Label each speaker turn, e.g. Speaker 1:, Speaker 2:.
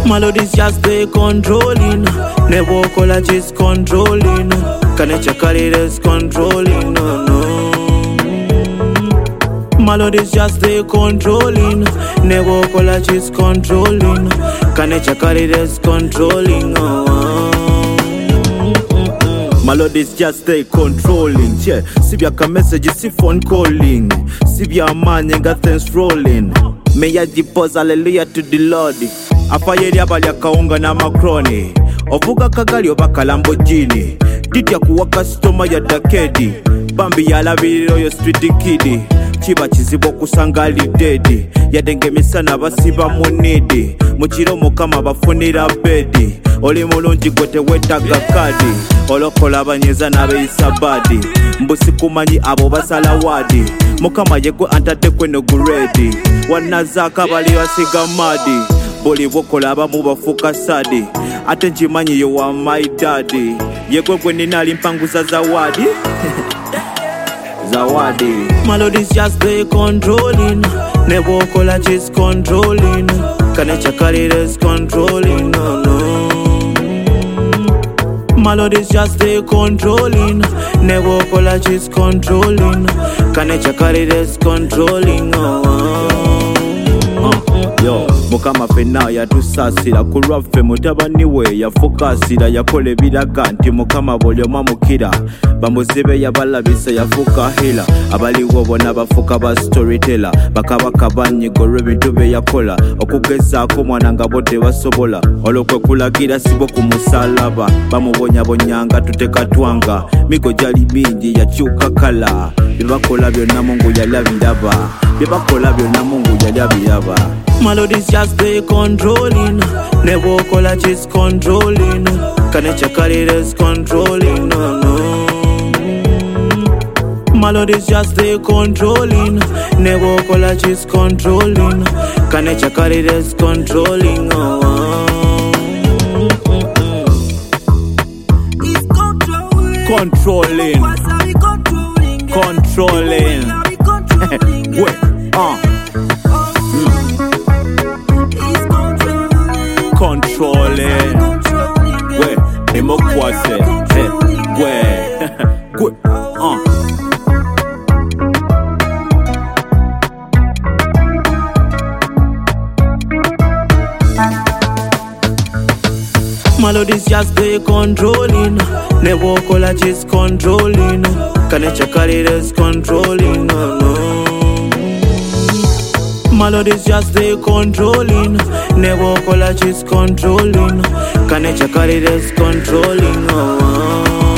Speaker 1: Melodies just they controlling. Never call just controlling. Kanecha carriers controlling. No, no. Melodies just they controlling. Never call just controlling. Kanecha carriers controlling. Melodies just they controlling. Yeah, Sibia message si phone calling. Sibia man got things rolling. May I depose hallelujah to the Lord. Afayeri abalya kaunga na makroni. Ovuga kagali obaka Lamborghini. Ditya kuwa customer ya dakedi. Bambi yalabiriro yo street kid. Chiba chizibo kusanga ali dead. Yadengemisana basiba munidi. Muchiro mukama bafunira bedi. Oli mulungi gwe tewetaga kadi. Olokola banyeza nabeisa badi. Mbusi kumanyi abo basala wadi. Mukama yegwe antadde kweno guredi. Wanazaka bali basiga madi. Boli bokola abamu bafuka sadi. Ate njimanyi yo wa my daddy. Yegwe gwe ninali mpanguza zawadi. Zawadi. Melodies just they controlling. Never call just controlling. Kanecha carriers controlling. No, no. Melodies just they controlling. Never call just controlling. Kanecha carriers controlling. Yo, mukama fena ya tusasira kulwaffe mutabani we yafukasira yakole biraga nti mukama bolyo mamukira bamuzibe yabalabisa yafuka hila abaliwo bona bafuka ba storyteller bakabaka banyigoro bintu be yakola okugezaako mwana nga bote basobola olokwe kulagira sibo ku musalaba bamubonya bonyanga tuteka twanga migo jali mingi yakyuka kala bibakola byonna Mungu yalabiraba bibakola byonna Mungu yalabiraba. Melodies just they controlling. Never call just controlling. Kanecha carriers controlling. No, no. Melodies just they controlling. Never call just controlling. Kanecha carriers controlling. Controlling. Controlling. Wait. Controlling. Where emo kwase. Where good. Melodies just they controlling. Never call just controlling. Kanecha carriers controlling. No, no. Melodies just they controlling. Never call just controlling. Kanecha carriers controlling.